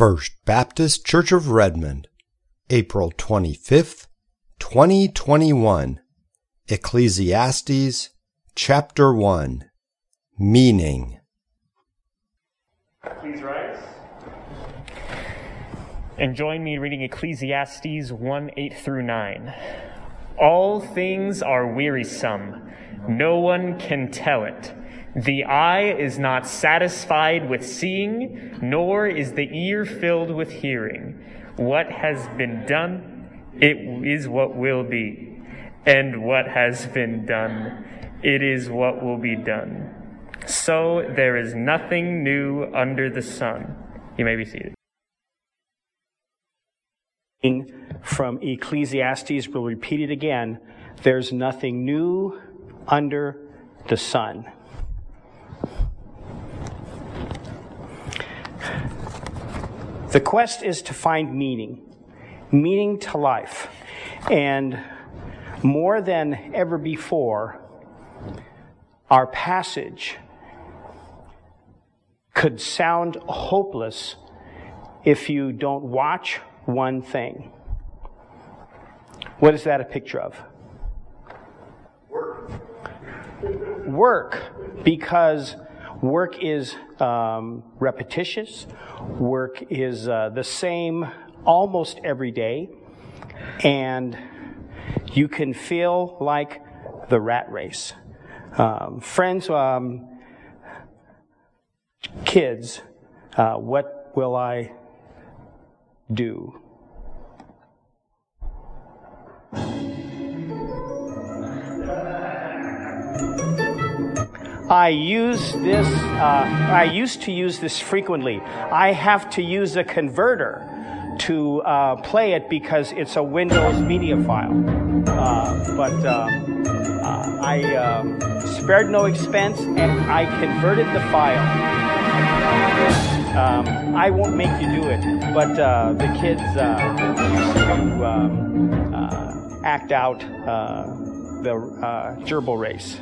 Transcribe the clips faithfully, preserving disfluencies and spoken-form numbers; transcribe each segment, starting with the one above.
First Baptist Church of Redmond, April twenty-fifth, twenty twenty-one. Ecclesiastes, Chapter one. Meaning. Please rise. And join me reading Ecclesiastes one, eight through nine. All things are wearisome. No one can tell it. The eye is not satisfied with seeing, nor is the ear filled with hearing. What has been done, it is what will be. And what has been done, it is what will be done. So there is nothing new under the sun. You may be seated. From Ecclesiastes, we'll repeat it again. There's nothing new under the sun. The quest is to find meaning, meaning to life. And more than ever before, our passage could sound hopeless if you don't watch one thing. What is that a picture of? Work. Work, because work is um, repetitious. Work is uh, the same almost every day. And you can feel like the rat race. Um, friends, um, kids, uh, what will I do? I use this, uh, I used to use this frequently. I have to use a converter to uh, play it because it's a Windows media file. Uh, but uh, uh, I uh, spared no expense and I converted the file. Um, I won't make you do it, but uh, the kids uh, used to um, uh, act out uh, the uh, gerbil race.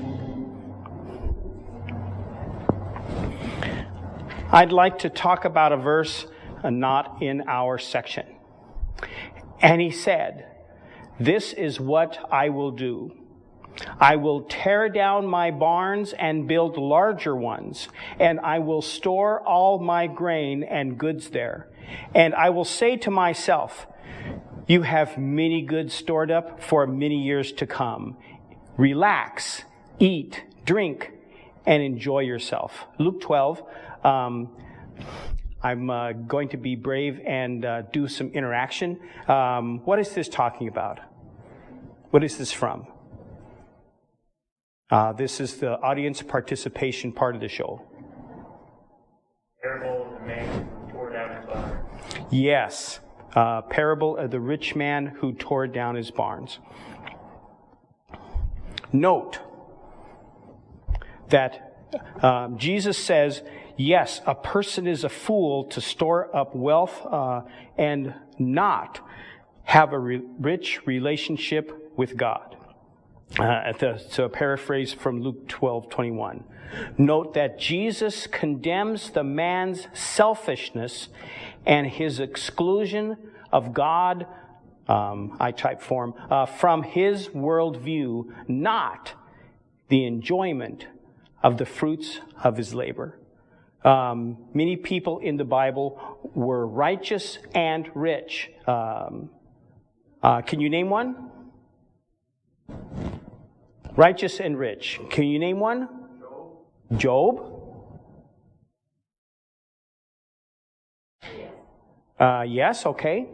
I'd like to talk about a verse uh, not in our section. And he said, "This is what I will do. I will tear down my barns and build larger ones, and I will store all my grain and goods there. And I will say to myself, you have many goods stored up for many years to come. Relax, eat, drink, and enjoy yourself." Luke twelve. Um, I'm uh, going to be brave and uh, do some interaction. Um, what is this talking about? What is this from? Uh, this is the audience participation part of the show. Parable of the man who tore down his barn. Yes, uh, parable of the rich man who tore down his barns. Note that uh, Jesus says, yes, a person is a fool to store up wealth uh, and not have a re- rich relationship with God. Uh, the, so a paraphrase from Luke twelve twenty-one. Note that Jesus condemns the man's selfishness and his exclusion of God, um, I type form, uh, from his worldview, not the enjoyment of the fruits of his labor. Um, many people in the Bible were righteous and rich. Um, uh, can you name one? Righteous and rich. Can you name one? Job. Job? Uh, yes, okay.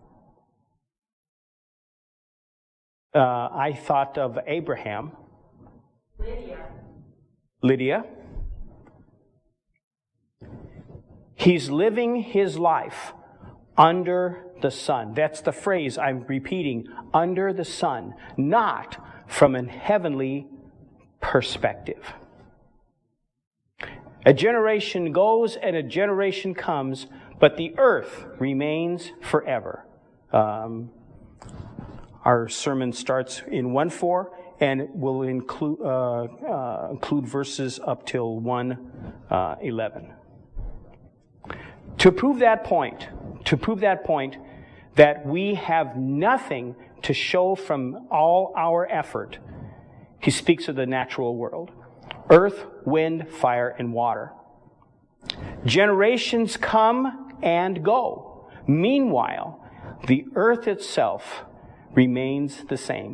Uh, I thought of Abraham. Lydia. Lydia. He's living his life under the sun. That's the phrase I'm repeating, under the sun, not from a heavenly perspective. A generation goes and a generation comes, but the earth remains forever. Um, our sermon starts in one four and will include uh, uh, include verses up till one eleven. To prove that point, to prove that point, that we have nothing to show from all our effort, he speaks of the natural world. Earth, wind, fire, and water. Generations come and go. Meanwhile, the earth itself remains the same.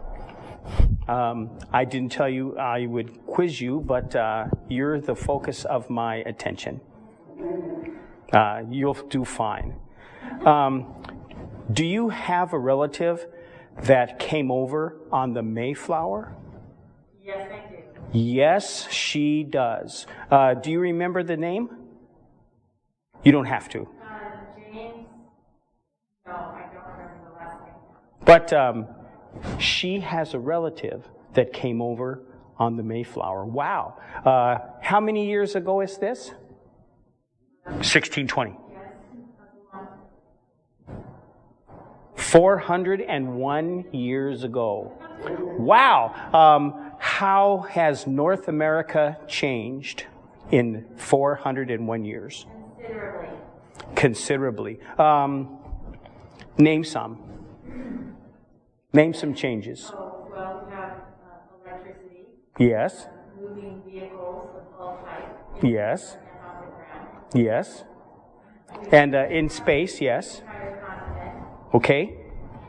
Um, I didn't tell you I would quiz you, but uh, you're the focus of my attention. Uh, you'll do fine. Um, do you have a relative that came over on the Mayflower? Yes, I do. Yes, she does. Uh, do you remember the name? You don't have to. Uh, James? No, I don't remember the last name. But um, she has a relative that came over on the Mayflower. Wow. Uh, how many years ago is this? sixteen twenty. Yes, that's the one. four hundred one years ago. Wow. Um, how has North America changed in four hundred one years? Considerably. Considerably. Um, name some. Name some changes. Oh, well, we have uh, electricity, Yes. uh, moving vehicles of all types, Yes. and off the ground, Yes. And uh, in space, yes. entire continent, Okay.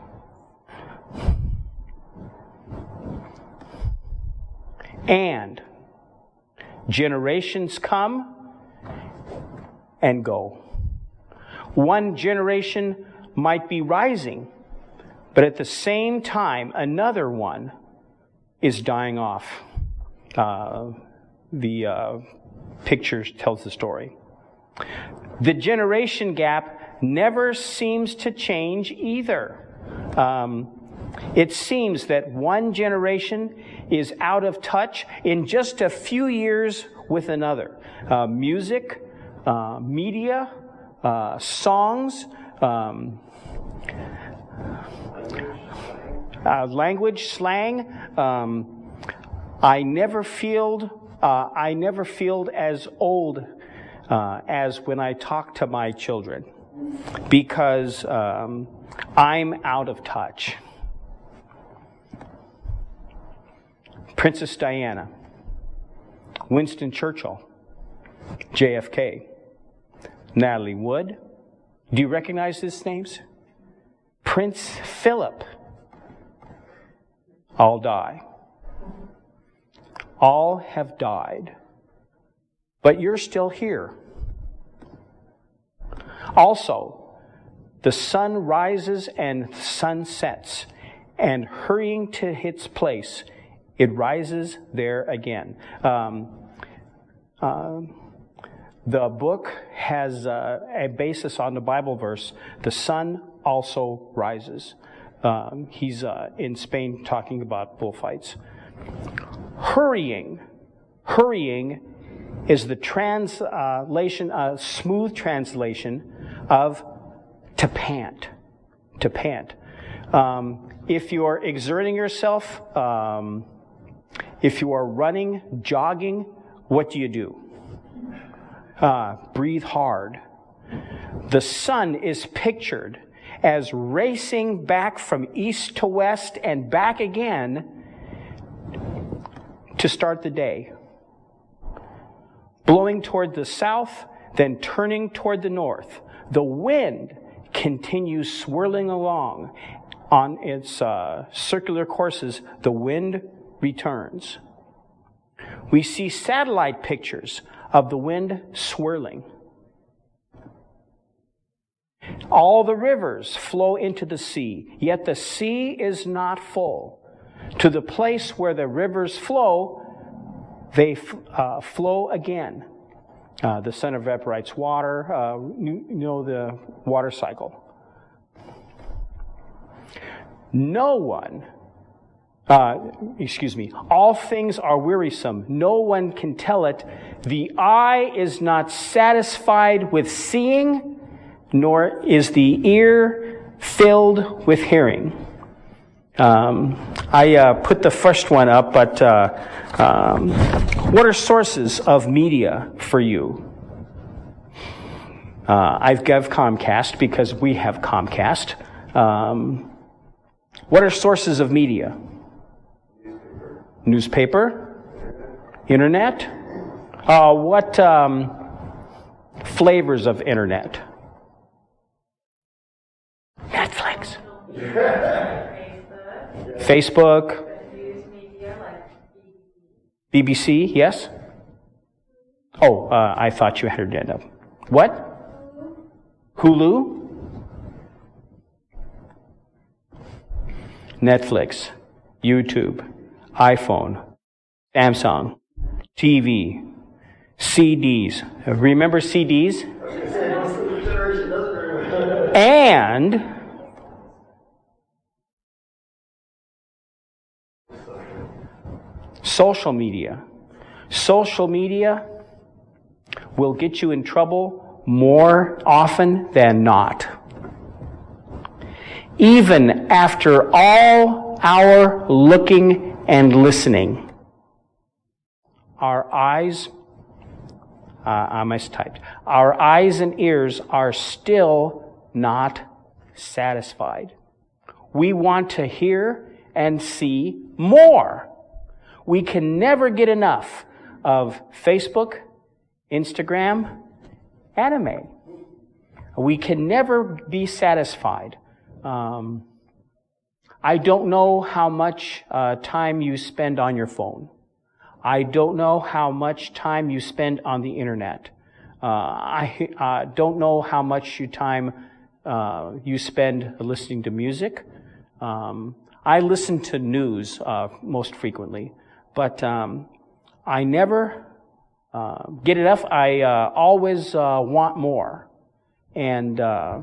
And generations come and go. One generation might be rising, but at the same time, another one is dying off. Uh, the uh, picture tells the story. The generation gap never seems to change either. Um, it seems that one generation is out of touch in just a few years with another. Uh, music, uh, media, uh, songs, um, uh, language, slang. Um, I never feel uh, I never feel as old uh, as when I talk to my children, because um, I'm out of touch. Princess Diana, Winston Churchill, J F K, Natalie Wood. Do you recognize these names? Prince Philip. All die. All have died. But you're still here. Also, the sun rises and the sun sets, and hurrying to its place, it rises there again. Um, uh, the book has uh, a basis on the Bible verse, the sun also rises. Um, he's uh, in Spain talking about bullfights. Hurrying, hurrying is the translation, uh, smooth translation of to pant, to pant. Um, if you're exerting yourself, um, if you are running, jogging, what do you do? Uh, breathe hard. The sun is pictured as racing back from east to west and back again to start the day. Blowing toward the south, then turning toward the north. The wind continues swirling along on its uh, circular courses. The wind returns. We see satellite pictures of the wind swirling. All the rivers flow into the sea, yet the sea is not full. To the place where the rivers flow, they uh, flow again. Uh, the sun evaporates water, uh, you know the water cycle. No one, uh, excuse me, all things are wearisome. No one can tell it. The eye is not satisfied with seeing, nor is the ear filled with hearing. Um, I uh, put the first one up, but uh, um, what are sources of media for you? Uh, I've got Comcast because we have Comcast. Um, what are sources of media? Newspaper? Internet? Uh, what um, flavors of internet? Netflix. Facebook. B B C, yes? Oh, uh, I thought you had her hand up. What? Hulu? Netflix, YouTube, iPhone, Samsung, T V, C Ds. Remember C Ds? And social media. Social media will get you in trouble more often than not. Even after all our looking and listening, our eyes, uh, I mistyped, our eyes and ears are still not satisfied. We want to hear and see more. We can never get enough of Facebook, Instagram, anime. We can never be satisfied. Um, I don't know how much uh, time you spend on your phone. I don't know how much time you spend on the internet. Uh, I uh, don't know how much you time uh, you spend listening to music. Um, I listen to news uh, most frequently, but um, I never uh, get enough. I uh, always uh, want more, and uh,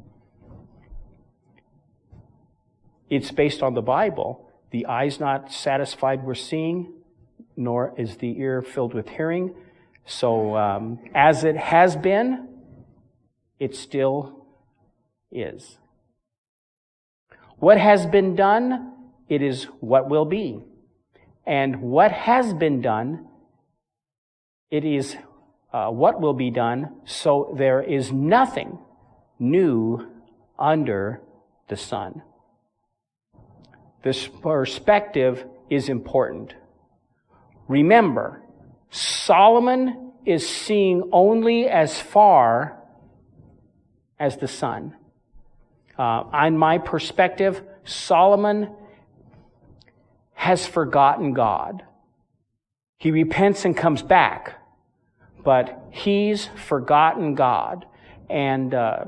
it's based on the Bible. The eye's not satisfied with seeing, nor is the ear filled with hearing. So um, as it has been, it still is. What has been done, it is what will be. And what has been done, it is uh, what will be done. So there is nothing new under the sun. This perspective is important. Remember, Solomon is seeing only as far as the sun. Uh, on my perspective, Solomon has forgotten God. He repents and comes back, but he's forgotten God. And uh,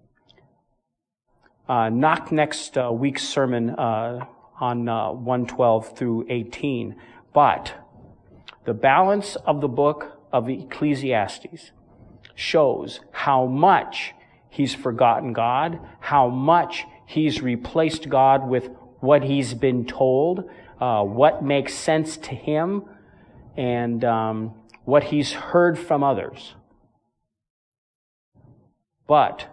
uh, not next uh, week's sermon uh, on uh, one twelve through eighteen, but the balance of the book of Ecclesiastes shows how much he's forgotten God, how much he's replaced God with what he's been told, uh, what makes sense to him, and um, what he's heard from others. But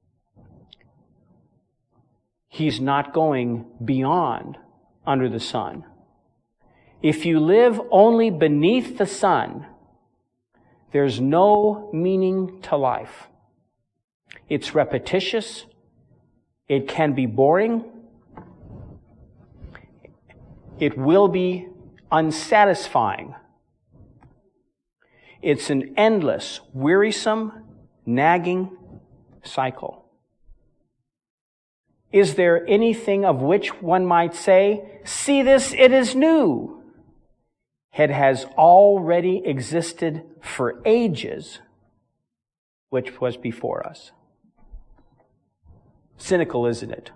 he's not going beyond under the sun. If you live only beneath the sun, there's no meaning to life. It's repetitious. It can be boring. It will be unsatisfying. It's an endless, wearisome, nagging cycle. Is there anything of which one might say, "See this, it is new"? It has already existed for ages, which was before us. Cynical, isn't it?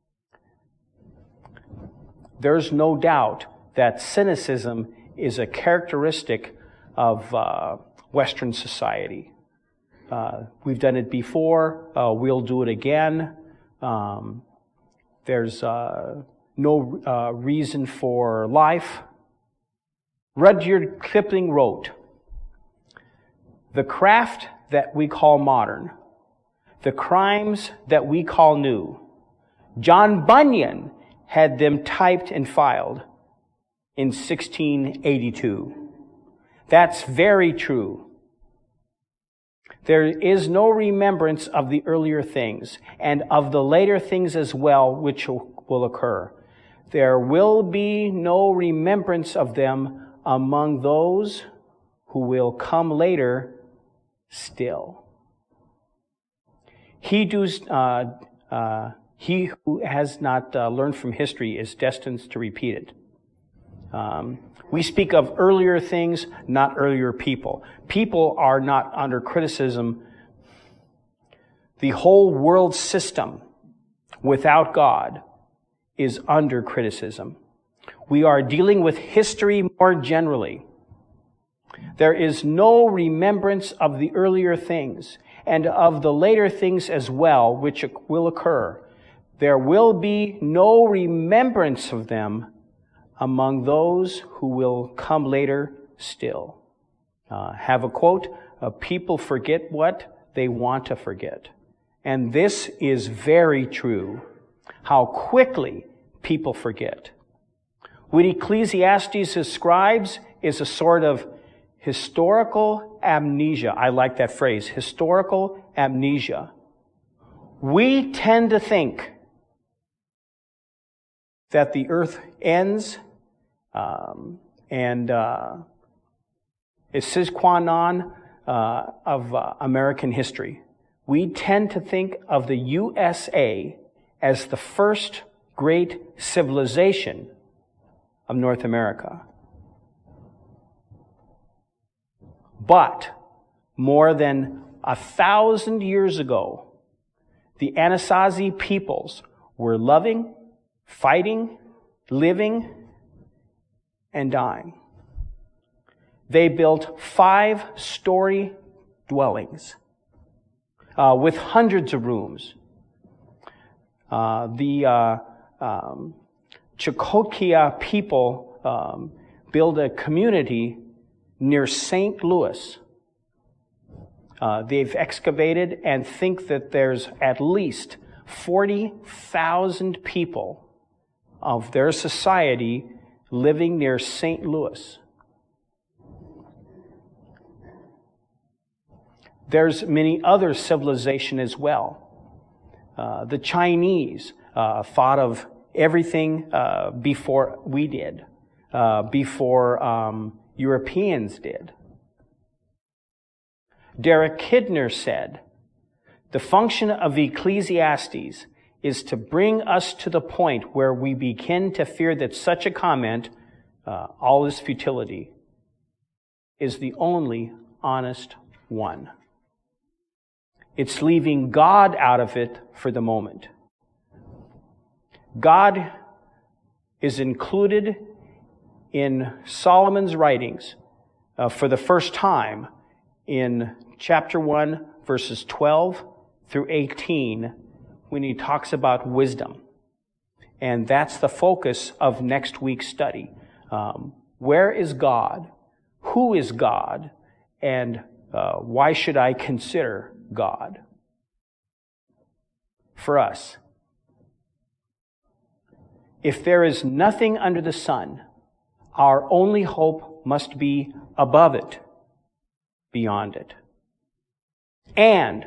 There's no doubt that cynicism is a characteristic of uh, Western society. Uh, we've done it before. Uh, we'll do it again. Um, there's uh, no uh, reason for life. Rudyard Kipling wrote, "The craft that we call modern, the crimes that we call new, John Bunyan had them typed and filed in sixteen eighty-two. That's very true. There is no remembrance of the earlier things, and of the later things as well, which will occur. There will be no remembrance of them among those who will come later still. He, does, uh, uh, he who has not uh, learned from history is destined to repeat it. Um, we speak of earlier things, not earlier people. People are not under criticism. The whole world system without God is under criticism. We are dealing with history more generally. There is no remembrance of the earlier things and of the later things as well, which will occur. There will be no remembrance of them among those who will come later still. Uh, have a quote, uh, people forget what they want to forget. And this is very true. How quickly people forget. What Ecclesiastes describes is a sort of historical amnesia. I like that phrase, historical amnesia. We tend to think that the earth ends um, and uh, is sine qua non uh, of uh, American history. We tend to think of the U S A as the first great civilization of North America. But more than a thousand years ago, the Anasazi peoples were loving, fighting, living, and dying. They built five-story dwellings uh, with hundreds of rooms. Uh, the uh, um, Chukotkia people um, built a community near Saint Louis. Uh, they've excavated and think that there's at least forty thousand people of their society living near Saint Louis. There's many other civilization as well. Uh, the Chinese uh, thought of everything uh, before we did, uh, before um, Europeans did. Derek Kidner said, the function of Ecclesiastes is to bring us to the point where we begin to fear that such a comment, uh, all is futility, is the only honest one. It's leaving God out of it for the moment. God is included in Solomon's writings uh, for the first time in chapter one, verses twelve through eighteen, when he talks about wisdom. And that's the focus of next week's study. Um, where is God? Who is God? And uh, why should I consider God? For us, if there is nothing under the sun, our only hope must be above it, beyond it. And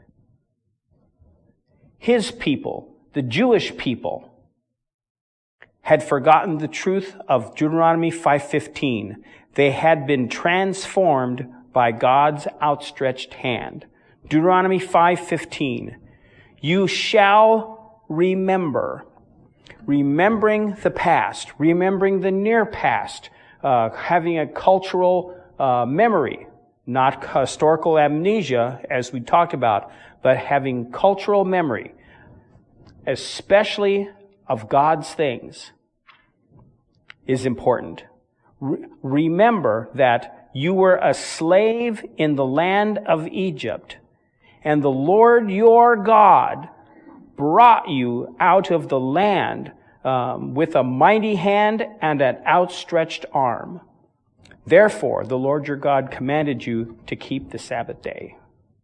his people, the Jewish people, had forgotten the truth of Deuteronomy five fifteen. They had been transformed by God's outstretched hand. Deuteronomy five fifteen. You shall remember. Remembering the past, remembering the near past, uh, having a cultural uh, memory, not historical amnesia, as we talked about, but having cultural memory, especially of God's things, is important. Re- remember that you were a slave in the land of Egypt, and the Lord your God brought you out of the land um, with a mighty hand and an outstretched arm. Therefore, the Lord your God commanded you to keep the Sabbath day.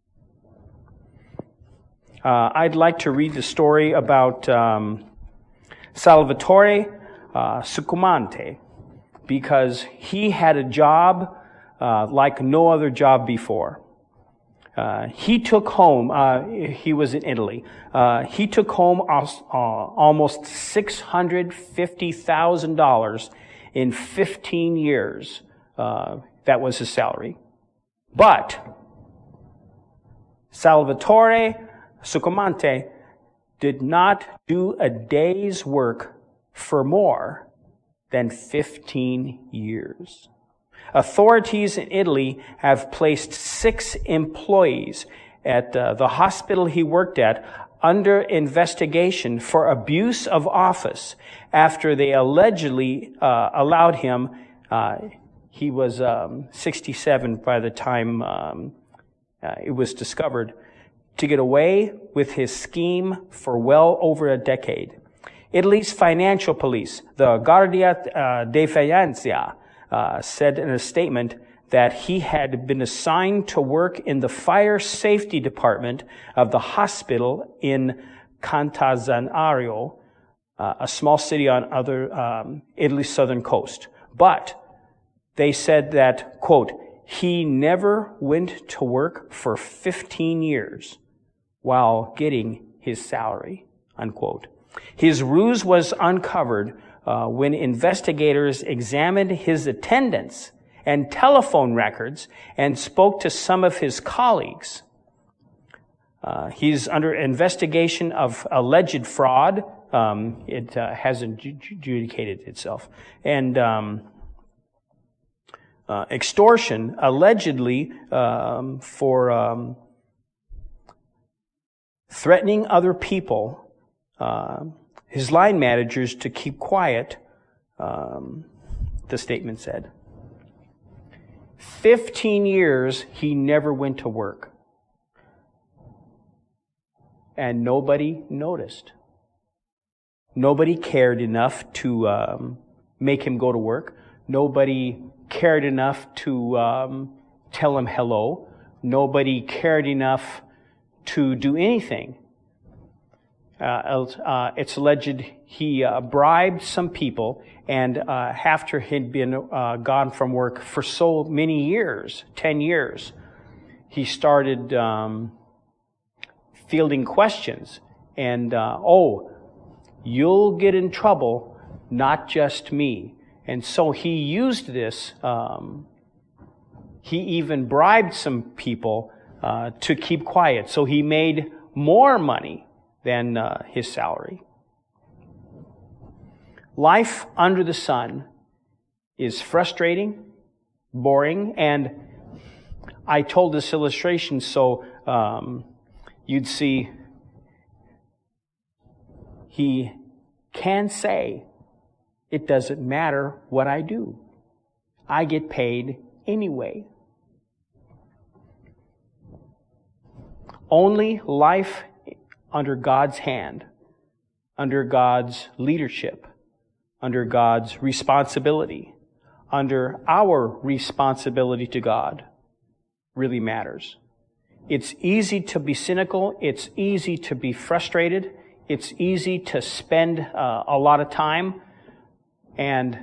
Uh, I'd like to read the story about um, Salvatore uh, Succumante, because he had a job uh, like no other job before. Uh, he took home, uh, he was in Italy, uh, he took home uh, almost six hundred fifty thousand dollars in fifteen years. Uh, that was his salary. But Salvatore Succomante did not do a day's work for more than fifteen years. Authorities in Italy have placed six employees at uh, the hospital he worked at under investigation for abuse of office after they allegedly uh, allowed him, uh, he was um, sixty-seven by the time um, uh, it was discovered, to get away with his scheme for well over a decade. Italy's financial police, the Guardia uh, di Finanza, Uh, said in a statement that he had been assigned to work in the fire safety department of the hospital in Cantazzanario, uh, a small city on other um, Italy's southern coast. But they said that, quote, he never went to work for fifteen years while getting his salary, unquote. His ruse was uncovered Uh, when investigators examined his attendance and telephone records and spoke to some of his colleagues. Uh, he's under investigation of alleged fraud. Um, it uh, hasn't adjudicated itself. And um, uh, extortion, allegedly um, for um, threatening other people, uh, his line managers, to keep quiet, um, the statement said. Fifteen years he never went to work. And nobody noticed. Nobody cared enough to um, make him go to work. Nobody cared enough to um, tell him hello. Nobody cared enough to do anything. Uh, uh, it's alleged he uh, bribed some people, and uh, after he'd been uh, gone from work for so many years, ten years, he started um, fielding questions. And, uh, oh, you'll get in trouble, not just me. And so he used this. Um, he even bribed some people uh, to keep quiet. So he made more money than uh, his salary. Life under the sun is frustrating, boring, and I told this illustration so um, you'd see he can say, it doesn't matter what I do. I get paid anyway. Only life under God's hand, under God's leadership, under God's responsibility, under our responsibility to God, really matters. It's easy to be cynical. It's easy to be frustrated. It's easy to spend uh, a lot of time, and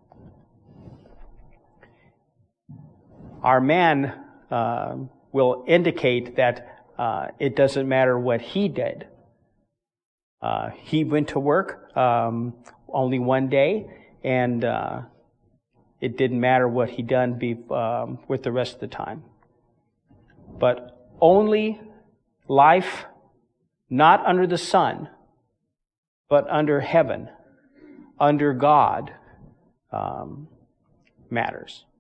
our man uh, will indicate that Uh, it doesn't matter what he did. Uh, he went to work um, only one day, and uh, it didn't matter what he done be, um, with the rest of the time. But only life, not under the sun, but under heaven, under God, um, matters.